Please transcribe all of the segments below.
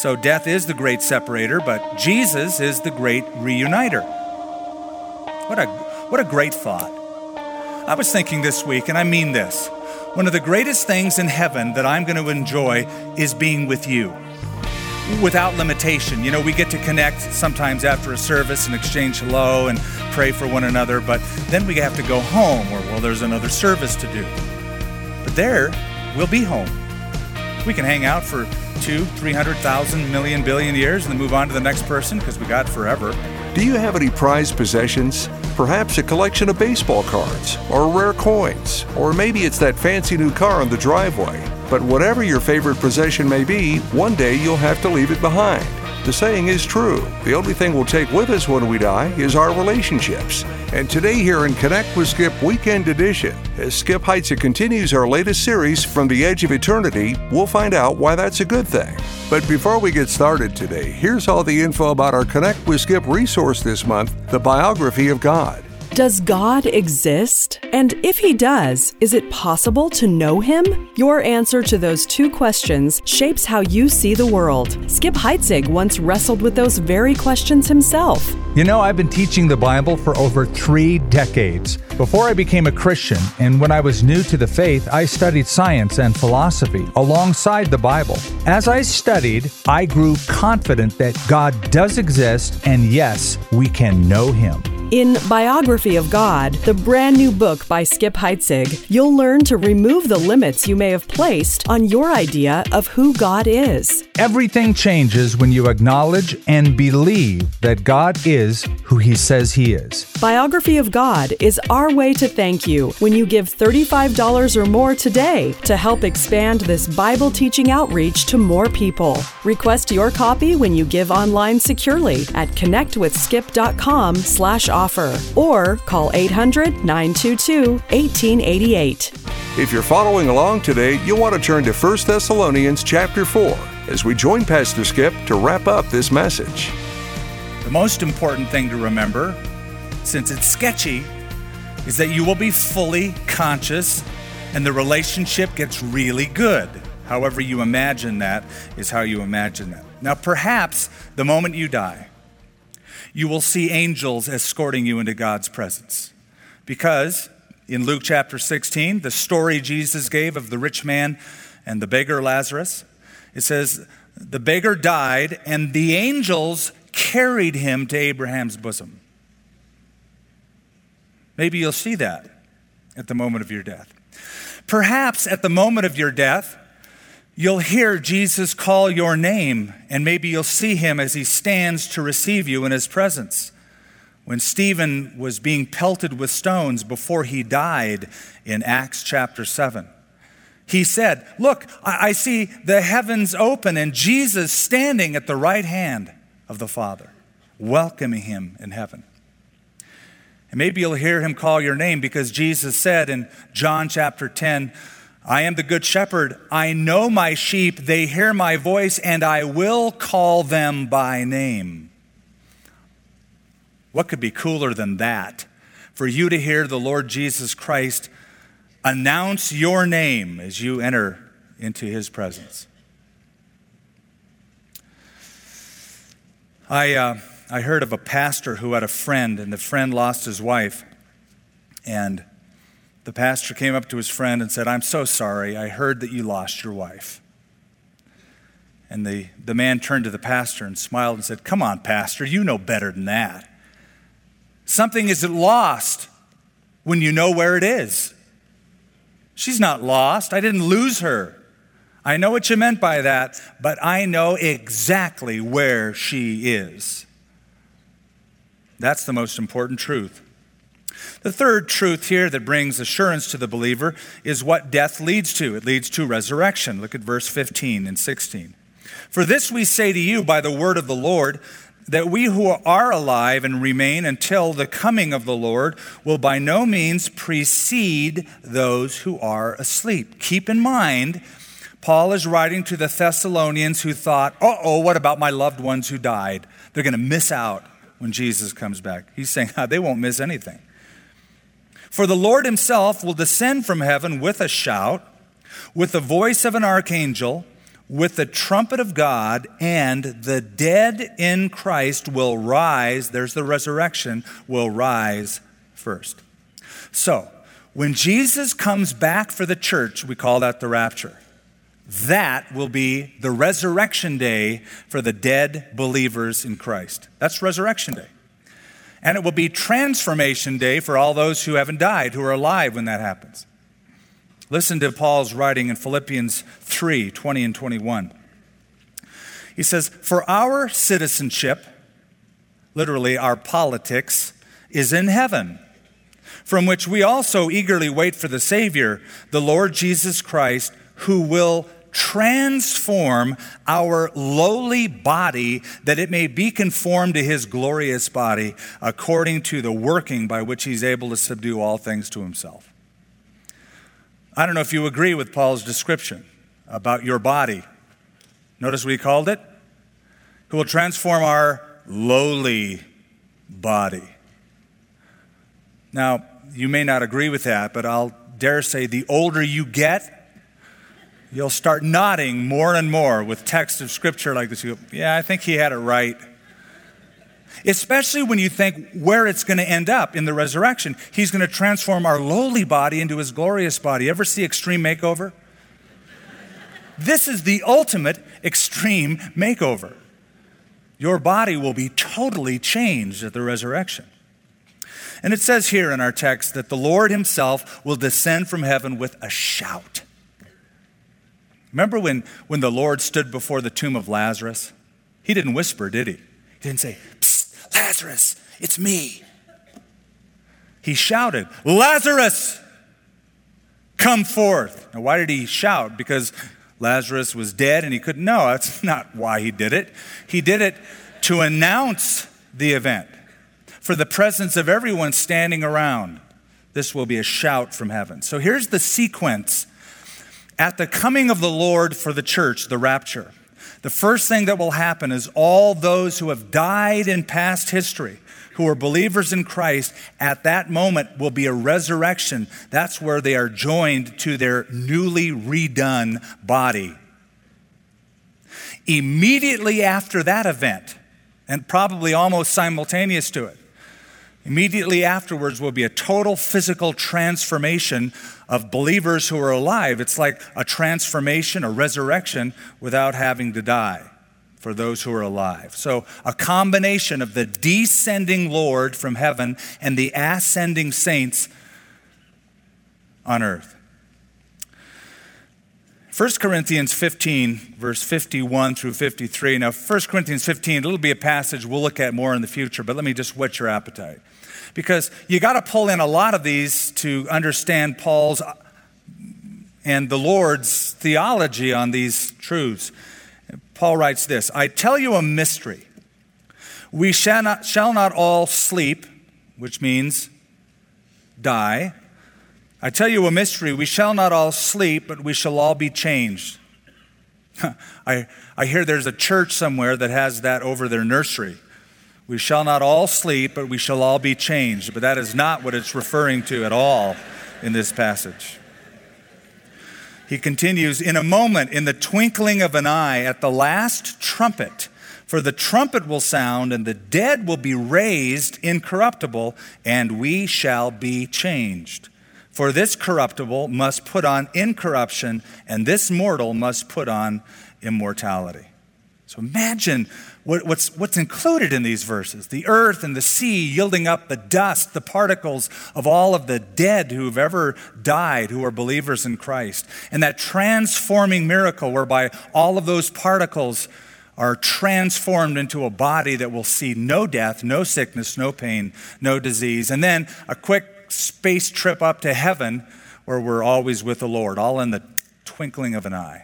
So death is the great separator, but Jesus is the great reuniter. What a great thought. I was thinking this week, and I mean this, one of the greatest things in heaven that I'm going to enjoy is being with you. Without limitation. You know, we get to connect sometimes after a service and exchange hello and pray for one another, but then we have to go home, or, well, there's another service to do. But there, we'll be home. We can hang out for 200,000, 300,000, million, billion years and then move on to the next person because we got forever. Do you have any prized possessions? Perhaps a collection of baseball cards or rare coins, or maybe it's that fancy new car on the driveway. But whatever your favorite possession may be, one day you'll have to leave it behind. The saying is true. The only thing we'll take with us when we die is our relationships. And today here in Connect with Skip Weekend Edition, as Skip Heitzig continues our latest series, From the Edge of Eternity, we'll find out why that's a good thing. But before we get started today, here's all the info about our Connect with Skip resource this month, the Biography of God. Does God exist? And if He does, is it possible to know Him? Your answer to those two questions shapes how you see the world. Skip Heitzig once wrestled with those very questions himself. You know, I've been teaching the Bible for over 3 decades. Before I became a Christian, and when I was new to the faith, I studied science and philosophy alongside the Bible. As I studied, I grew confident that God does exist, and yes, we can know Him. In Biography of God, the brand new book by Skip Heitzig, you'll learn to remove the limits you may have placed on your idea of who God is. Everything changes when you acknowledge and believe that God is who He says He is. Biography of God is our way to thank you when you give $35 or more today to help expand this Bible teaching outreach to more people. Request your copy when you give online securely at connectwithskip.com/offer or call 800-922-1888. If you're following along today, you'll want to turn to 1 Thessalonians chapter 4 as we join Pastor Skip to wrap up this message. The most important thing to remember, since it's sketchy, is that you will be fully conscious and the relationship gets really good. However you imagine that is how you imagine that. Now, perhaps the moment you die, you will see angels escorting you into God's presence. Because in Luke chapter 16, the story Jesus gave of the rich man and the beggar Lazarus, it says, the beggar died and the angels carried him to Abraham's bosom. Maybe you'll see that at the moment of your death. Perhaps at the moment of your death, you'll hear Jesus call your name, and maybe you'll see Him as He stands to receive you in His presence. When Stephen was being pelted with stones before he died in Acts chapter 7, he said, look, I see the heavens open and Jesus standing at the right hand of the Father, welcoming him in heaven. And maybe you'll hear Him call your name because Jesus said in John chapter 10, I am the good shepherd. I know my sheep. They hear my voice, and I will call them by name. What could be cooler than that? For you to hear the Lord Jesus Christ announce your name as you enter into His presence. I heard of a pastor who had a friend, and the friend lost his wife. And the pastor came up to his friend and said, I'm so sorry. I heard that you lost your wife. And the man turned to the pastor and smiled and said, come on, pastor, you know better than that. Something isn't lost when you know where it is. She's not lost. I didn't lose her. I know what you meant by that, but I know exactly where she is. That's the most important truth. The third truth here that brings assurance to the believer is what death leads to. It leads to resurrection. Look at verse 15 and 16. For this we say to you by the word of the Lord, that we who are alive and remain until the coming of the Lord will by no means precede those who are asleep. Keep in mind, Paul is writing to the Thessalonians who thought, what about my loved ones who died? They're going to miss out when Jesus comes back. He's saying, they won't miss anything. For the Lord Himself will descend from heaven with a shout, with the voice of an archangel, with the trumpet of God, and the dead in Christ will rise. There's the resurrection, will rise first. So, when Jesus comes back for the church, we call that the rapture. That will be the resurrection day for the dead believers in Christ. That's resurrection day. And it will be transformation day for all those who haven't died, who are alive when that happens. Listen to Paul's writing in Philippians 3, 20 and 21. He says, "For our citizenship," literally our politics, "is in heaven, from which we also eagerly wait for the Savior, the Lord Jesus Christ, who will transform our lowly body, that it may be conformed to his glorious body, according to the working by which he's able to subdue all things to himself." I don't know if you agree with Paul's description about your body. Notice what he called it? Who will transform our lowly body. Now, you may not agree with that, but I'll dare say the older you get, you'll start nodding more and more with text of Scripture like this. You go, yeah, I think he had it right. Especially when you think where it's going to end up in the resurrection. He's going to transform our lowly body into his glorious body. Ever see Extreme Makeover? This is the ultimate extreme makeover. Your body will be totally changed at the resurrection. And it says here in our text that the Lord himself will descend from heaven with a shout. Remember when the Lord stood before the tomb of Lazarus? He didn't whisper, did he? He didn't say, "Psst, Lazarus, it's me." He shouted, "Lazarus, come forth." Now, why did he shout? Because Lazarus was dead and he couldn't know. That's not why he did it. He did it to announce the event, for the presence of everyone standing around. This will be a shout from heaven. So here's the sequence. At the coming of the Lord for the church, the rapture, the first thing that will happen is all those who have died in past history, who are believers in Christ, at that moment will be a resurrection. That's where they are joined to their newly redone body. Immediately after that event, and probably almost simultaneous to it, immediately afterwards will be a total physical transformation of believers who are alive. It's like a transformation, a resurrection, without having to die for those who are alive. So a combination of the descending Lord from heaven and the ascending saints on earth. 1 Corinthians 15, verse 51 through 53. Now, 1 Corinthians 15, it'll be a passage we'll look at more in the future, but let me just whet your appetite. Because you got to pull in a lot of these to understand Paul's and the Lord's theology on these truths. Paul writes this, "I tell you a mystery. We shall not all sleep," which means die. "I tell you a mystery. We shall not all sleep, but we shall all be changed." I hear there's a church somewhere that has that over their nursery. We shall not all sleep, but we shall all be changed. But that is not what it's referring to at all in this passage. He continues, "In a moment, in the twinkling of an eye, at the last trumpet, for the trumpet will sound, and the dead will be raised incorruptible, and we shall be changed. For this corruptible must put on incorruption, and this mortal must put on immortality." So imagine what's included in these verses. The earth and the sea yielding up the dust, the particles of all of the dead who have ever died, who are believers in Christ. And that transforming miracle whereby all of those particles are transformed into a body that will see no death, no sickness, no pain, no disease. And then a quick space trip up to heaven where we're always with the Lord, all in the twinkling of an eye.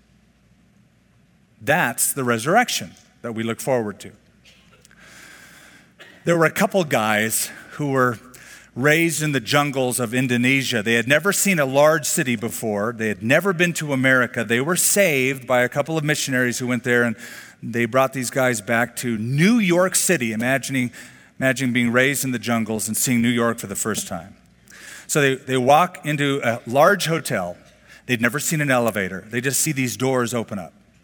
That's the resurrection that we look forward to. There were a couple guys who were raised in the jungles of Indonesia. They had never seen a large city before. They had never been to America. They were saved by a couple of missionaries who went there, and they brought these guys back to New York City, imagining being raised in the jungles and seeing New York for the first time. So they walk into a large hotel. They'd never seen an elevator. They just see these doors open up.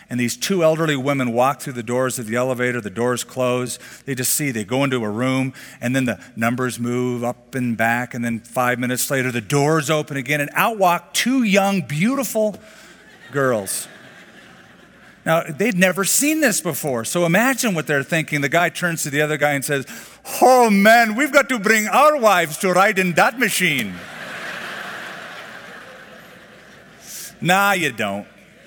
and these two elderly women walk through the doors of the elevator. The doors close. They go into a room, and then the numbers move up and back, and then 5 minutes later, the doors open again, and out walk two young, beautiful girls. Now, they'd never seen this before, so imagine what they're thinking. The guy turns to the other guy and says, "Oh, man, we've got to bring our wives to ride in that machine." Nah, you don't.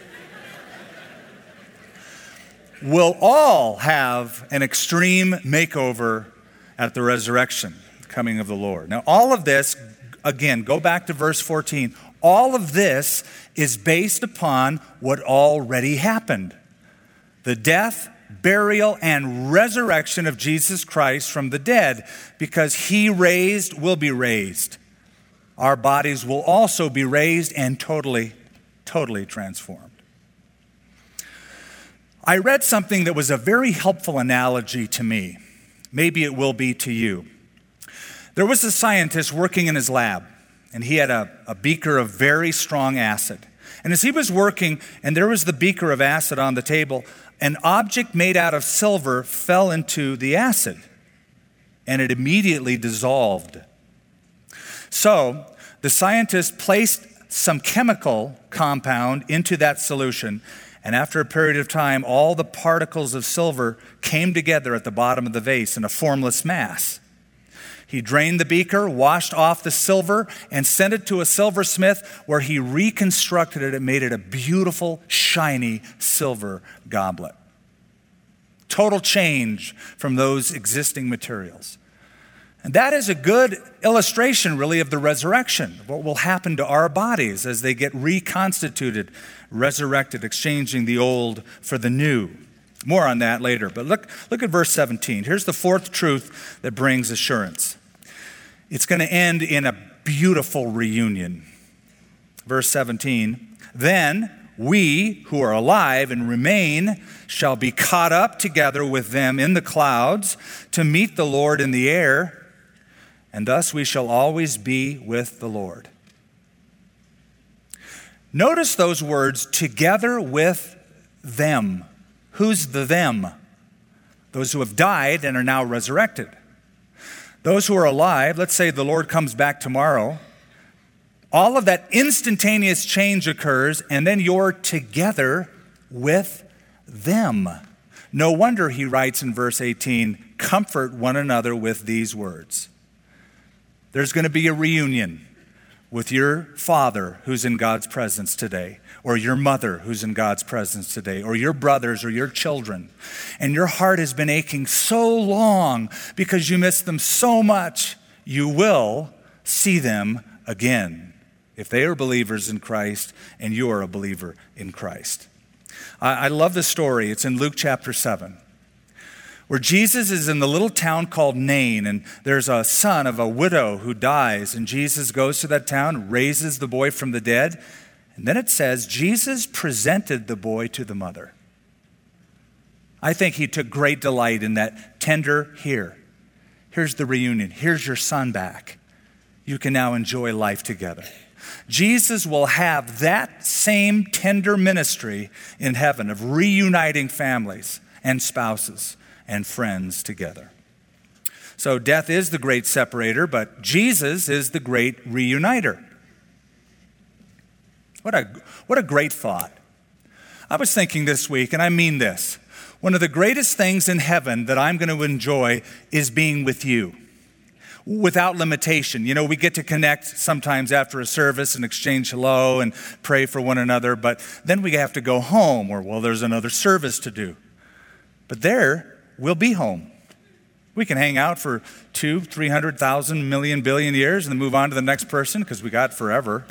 We'll all have an extreme makeover at the resurrection, the coming of the Lord. Now, all of this, again, go back to verse 14. All of this is based upon what already happened. The death, burial, and resurrection of Jesus Christ from the dead. Because he raised, will be raised. Our bodies will also be raised and totally transformed. I read something that was a very helpful analogy to me. Maybe it will be to you. There was a scientist working in his lab, and he had a beaker of very strong acid. And as he was working, and there was the beaker of acid on the table, an object made out of silver fell into the acid, and it immediately dissolved. So the scientist placed some chemical compound into that solution, and after a period of time, all the particles of silver came together at the bottom of the vase in a formless mass. He drained the beaker, washed off the silver, and sent it to a silversmith where he reconstructed it and made it a beautiful, shiny silver goblet. Total change from those existing materials. And that is a good illustration, really, of the resurrection, what will happen to our bodies as they get reconstituted, resurrected, exchanging the old for the new. More on that later, but look at verse 17. Here's the fourth truth that brings assurance. It's going to end in a beautiful reunion. Verse 17, then we who are alive and remain shall be caught up together with them in the clouds to meet the Lord in the air, and thus we shall always be with the Lord. Notice those words, together with them. Who's the them? Those who have died and are now resurrected. Those who are alive, let's say the Lord comes back tomorrow, all of that instantaneous change occurs, and then you're together with them. No wonder he writes in verse 18, comfort one another with these words. There's going to be a reunion with your father who's in God's presence today, or your mother who's in God's presence today, or your brothers or your children. And your heart has been aching so long because you miss them so much, you will see them again if they are believers in Christ and you are a believer in Christ. I love the story. It's in Luke chapter 7. Where Jesus is in the little town called Nain, and there's a son of a widow who dies, and Jesus goes to that town, raises the boy from the dead, and then it says, Jesus presented the boy to the mother. I think he took great delight in that tender, here's the reunion, here's your son back. You can now enjoy life together. Jesus will have that same tender ministry in heaven of reuniting families and spouses and friends together. So death is the great separator, but Jesus is the great reuniter. What a great thought. I was thinking this week, and I mean this, one of the greatest things in heaven that I'm going to enjoy is being with you. Without limitation. You know, we get to connect sometimes after a service and exchange hello and pray for one another, but then we have to go home, or, well, there's another service to do. But there, we'll be home. We can hang out for 200, 300,000, million, billion years and then move on to the next person because we got forever.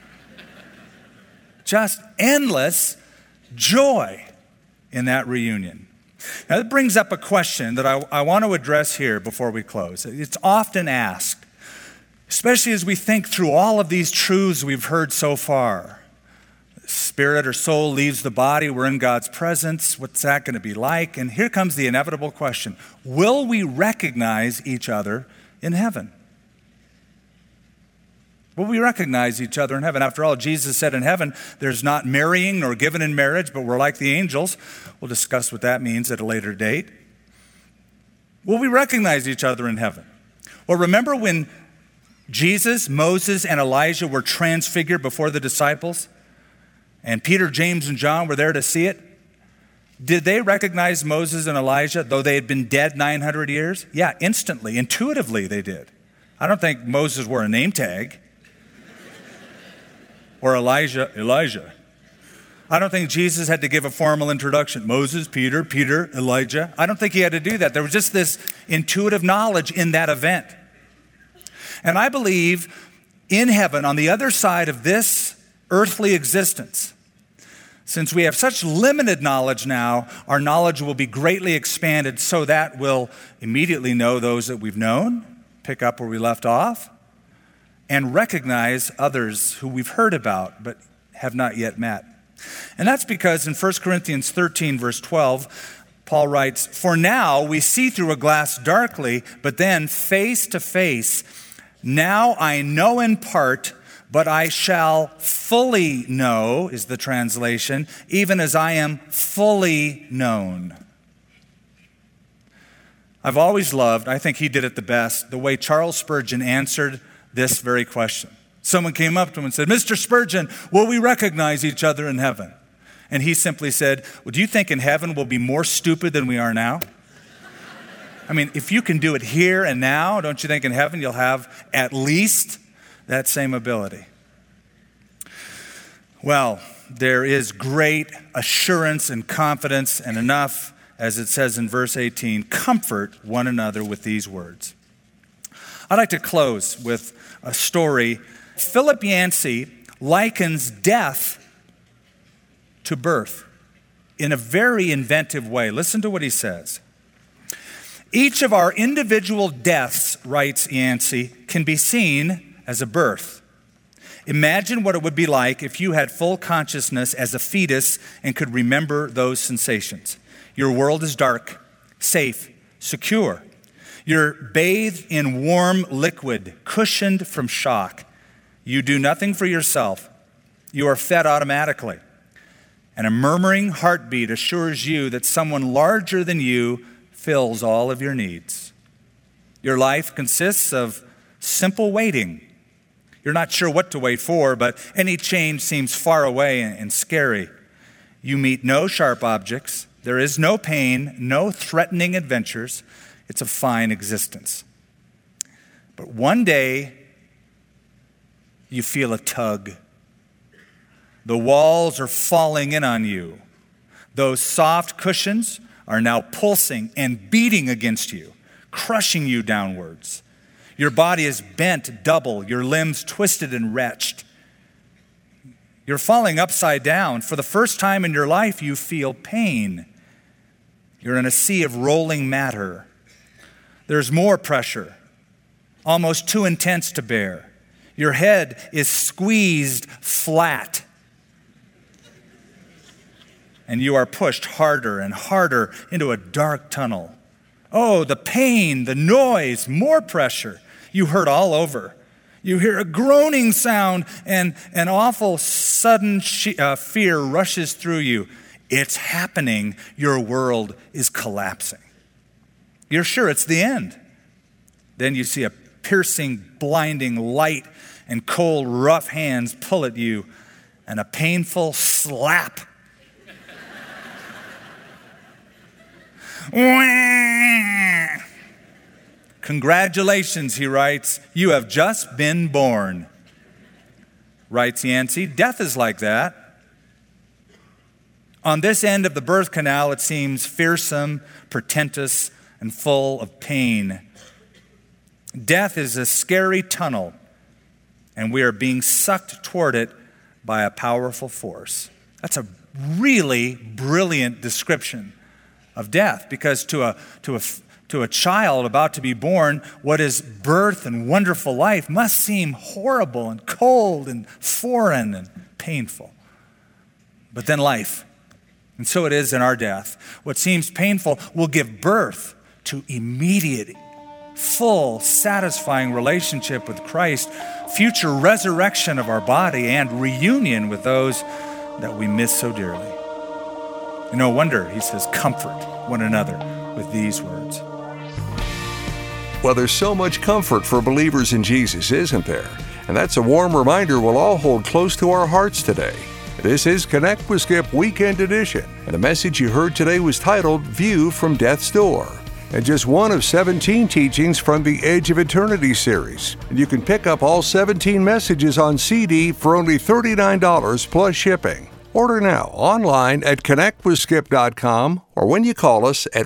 Just endless joy in that reunion. Now, that brings up a question that I want to address here before we close. It's often asked, especially as we think through all of these truths we've heard so far. Spirit or soul leaves the body, we're in God's presence. What's that going to be like? And here comes the inevitable question. Will we recognize each other in heaven? Will we recognize each other in heaven? After all, Jesus said in heaven, there's not marrying nor given in marriage, but we're like the angels. We'll discuss what that means at a later date. Will we recognize each other in heaven? Well, remember when Jesus, Moses, and Elijah were transfigured before the disciples, and Peter, James, and John were there to see it? Did they recognize Moses and Elijah, though they had been dead 900 years? Yeah, instantly, intuitively they did. I don't think Moses wore a name tag. Or Elijah. I don't think Jesus had to give a formal introduction. Moses, Peter, Elijah. I don't think he had to do that. There was just this intuitive knowledge in that event. And I believe in heaven, on the other side of this earthly existence, since we have such limited knowledge now, our knowledge will be greatly expanded so that we'll immediately know those that we've known, pick up where we left off, and recognize others who we've heard about but have not yet met. And that's because in 1 Corinthians 13, verse 12, Paul writes, "For now we see through a glass darkly, but then face to face. Now I know in part, but I shall fully know," is the translation, "even as I am fully known." I've always loved, I think he did it the best, the way Charles Spurgeon answered this very question. Someone came up to him and said, "Mr. Spurgeon, will we recognize each other in heaven?" And he simply said, "Well, do you think in heaven we'll be more stupid than we are now?" I mean, if you can do it here and now, don't you think in heaven you'll have at least that same ability? Well, there is great assurance and confidence, and enough, as it says in verse 18, comfort one another with these words. I'd like to close with a story. Philip Yancey likens death to birth in a very inventive way. Listen to what he says. "Each of our individual deaths," writes Yancey, "can be seen as a birth. Imagine what it would be like if you had full consciousness as a fetus and could remember those sensations. Your world is dark, safe, secure. You're bathed in warm liquid, cushioned from shock. You do nothing for yourself. You are fed automatically. And a murmuring heartbeat assures you that someone larger than you fills all of your needs. Your life consists of simple waiting. You're not sure what to wait for, but any change seems far away and scary. You meet no sharp objects. There is no pain, no threatening adventures. It's a fine existence. But one day, you feel a tug. The walls are falling in on you. Those soft cushions are now pulsing and beating against you, crushing you downwards. Your body is bent double, your limbs twisted and wretched. You're falling upside down. For the first time in your life, you feel pain. You're in a sea of rolling matter. There's more pressure, almost too intense to bear. Your head is squeezed flat. And you are pushed harder and harder into a dark tunnel. Oh, the pain, the noise, more pressure. You hurt all over. You hear a groaning sound, and an awful sudden fear rushes through you. It's happening. Your world is collapsing. You're sure it's the end. Then you see a piercing, blinding light, and cold, rough hands pull at you, and a painful slap. Congratulations, he writes, you have just been born. Writes Yancey, death is like that. On this end of the birth canal, it seems fearsome, portentous, and full of pain. Death is a scary tunnel, and we are being sucked toward it by a powerful force. That's a really brilliant description of death, because to a child about to be born, what is birth and wonderful life must seem horrible and cold and foreign and painful. But then life, and so it is in our death. What seems painful will give birth to immediate full, satisfying relationship with Christ, future resurrection of our body, and reunion with those that we miss so dearly. No wonder he says, comfort one another with these words. Well, there's so much comfort for believers in Jesus, isn't there? And that's a warm reminder we'll all hold close to our hearts today. This is Connect with Skip Weekend Edition, and the message you heard today was titled View from Death's Door, and just one of 17 teachings from the Edge of Eternity series. And you can pick up all 17 messages on CD for only $39 plus shipping. Order now online at connectwithskip.com or when you call us at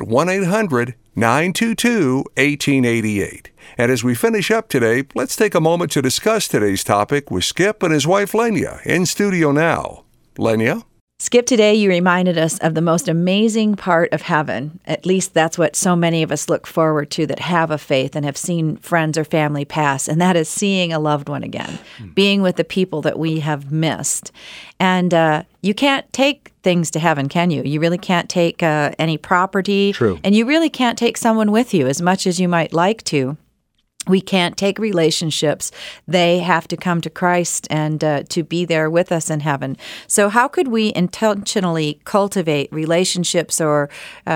1-800-922-1888. And as we finish up today, let's take a moment to discuss today's topic with Skip and his wife Lenya in studio now. Lenya? Skip, today you reminded us of the most amazing part of heaven. At least that's what so many of us look forward to that have a faith and have seen friends or family pass, and that is seeing a loved one again, being with the people that we have missed. And you can't take things to heaven, can you? You really can't take any property. True. And you really can't take someone with you as much as you might like to. We can't take relationships. They have to come to Christ and to be there with us in heaven. So how could we intentionally cultivate relationships or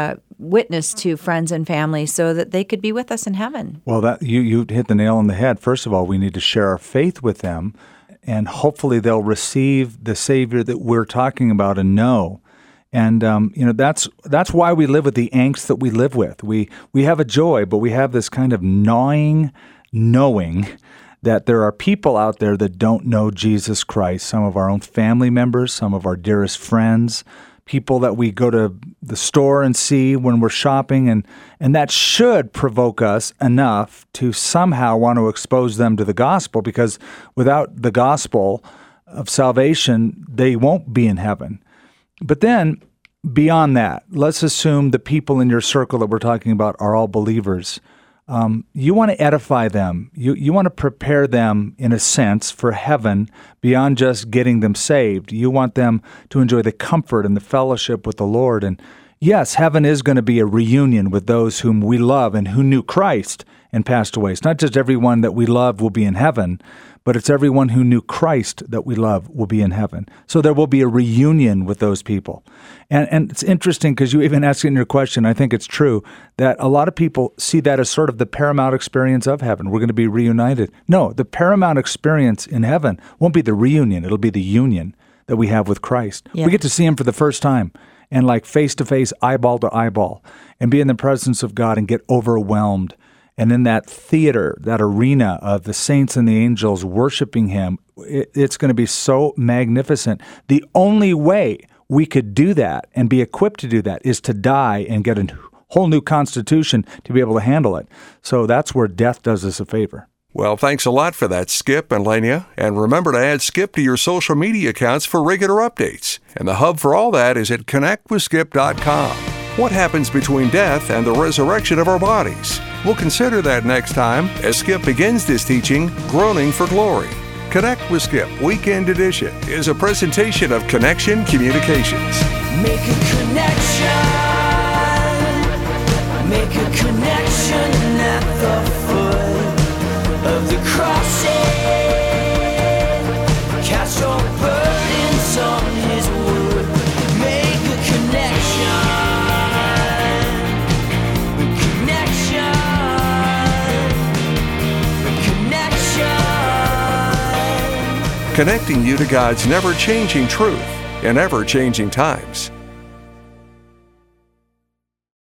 witness to friends and family so that they could be with us in heaven? Well, that you hit the nail on the head. First of all, we need to share our faith with them, and hopefully they'll receive the Savior that we're talking about and know. And that's why we live with the angst that we live with. We have a joy, but we have this kind of gnawing knowing that there are people out there that don't know Jesus Christ. Some of our own family members, some of our dearest friends, people that we go to the store and see when we're shopping, and that should provoke us enough to somehow want to expose them to the gospel, because without the gospel of salvation, they won't be in heaven. But then, beyond that, let's assume the people in your circle that we're talking about are all believers. You want to edify them. You want to prepare them, in a sense, for heaven beyond just getting them saved. You want them to enjoy the comfort and the fellowship with the Lord. And yes, heaven is going to be a reunion with those whom we love and who knew Christ and passed away. It's not just everyone that we love will be in heaven, but it's everyone who knew Christ that we love will be in heaven. So there will be a reunion with those people. And it's interesting because you even asked in your question, I think it's true, that a lot of people see that as sort of the paramount experience of heaven. We're going to be reunited. No, the paramount experience in heaven won't be the reunion. It'll be the union that we have with Christ. Yeah. We get to see him for the first time and like face-to-face, eyeball to eyeball, and be in the presence of God and get overwhelmed. And in that theater, that arena of the saints and the angels worshiping him, it's going to be so magnificent. The only way we could do that and be equipped to do that is to die and get a whole new constitution to be able to handle it. So that's where death does us a favor. Well, thanks a lot for that, Skip and Lenya. And remember to add Skip to your social media accounts for regular updates. And the hub for all that is at connectwithskip.com. What happens between death and the resurrection of our bodies? We'll consider that next time as Skip begins this teaching, Groaning for Glory. Connect with Skip Weekend Edition is a presentation of Connection Communications. Make a connection. Make a connection at the foot of the cross. Cast your burdens on his wood. Make a connection. Connecting you to God's never-changing truth in ever-changing times.